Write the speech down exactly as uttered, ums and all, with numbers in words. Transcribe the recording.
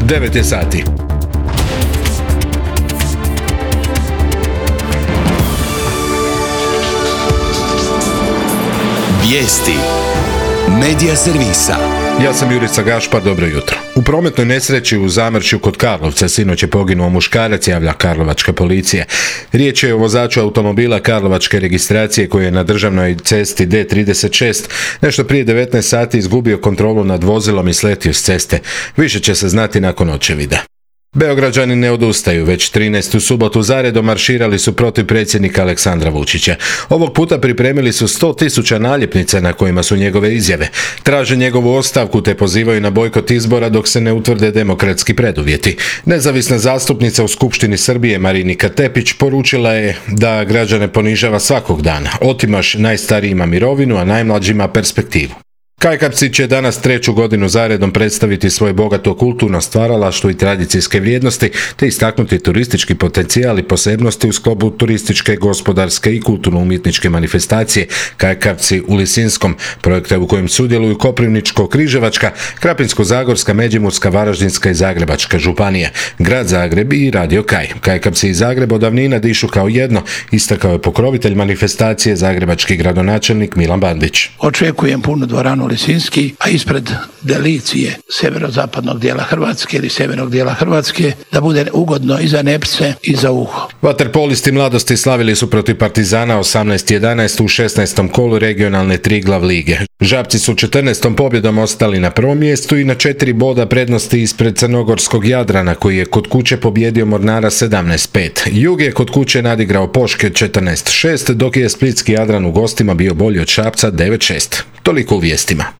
devet je sati. Vijesti Medija servisa. Ja sam Jurica Gašpar, dobro jutro. U prometnoj nesreći u Zamrčju kod Karlovca sinoć je poginuo muškarac, javlja karlovačka policija. Riječ je o vozaču automobila karlovačke registracije koji je na državnoj cesti D trideset šest nešto prije devetnaest sati izgubio kontrolu nad vozilom i sletio s ceste. Više će se znati nakon očevida. Beograđani ne odustaju, već trinaestu subotu zaredom marširali su protiv predsjednika Aleksandra Vučića. Ovog puta pripremili su sto tisuća naljepnica na kojima su njegove izjave. Traže njegovu ostavku te pozivaju na bojkot izbora dok se ne utvrde demokratski preduvjeti. Nezavisna zastupnica u Skupštini Srbije Marinika Tepić poručila je da građane ponižava svakog dana. Otimaš najstarijima mirovinu, a najmlađima perspektivu. Kajkapci će danas treću godinu zaredom predstaviti svoje bogato kulturno stvaralaštvo i tradicijske vrijednosti, te istaknuti turistički potencijal i posebnosti u sklopu turističke, gospodarske i kulturno-umjetničke manifestacije Kajkapci u Lisinskom, projekta u kojem sudjeluju Koprivničko-križevačka, Krapinsko-zagorska, Međimurska, Varaždinska i Zagrebačka županija, Grad Zagreb i Radio Kaj. Kajkapci iz Zagreba od davnina dišu kao jedno, istakao je pokrovitelj manifestacije zagrebački gradonačelnik Milan Bandić. Očekujem punu dvoranu Lisinski, a ispred delicije sjeverozapadnog dijela Hrvatske ili sjevernog dijela Hrvatske da bude ugodno i za nepce i za uho. Vaterpolisti Mladosti slavili su protiv Partizana osamnaest jedanaest u šesnaestom kolu regionalne Triglav lige. Žabci su četrnaestom pobjedom ostali na prvom mjestu i na četiri boda prednosti ispred crnogorskog Jadrana koji je kod kuće pobjedio Mornara sedamnaest pet. Jug je kod kuće nadigrao Poške četrnaest šest, dok je splitski Jadran u gostima bio bolji od Šapca devet šest. Toliko u vijestima.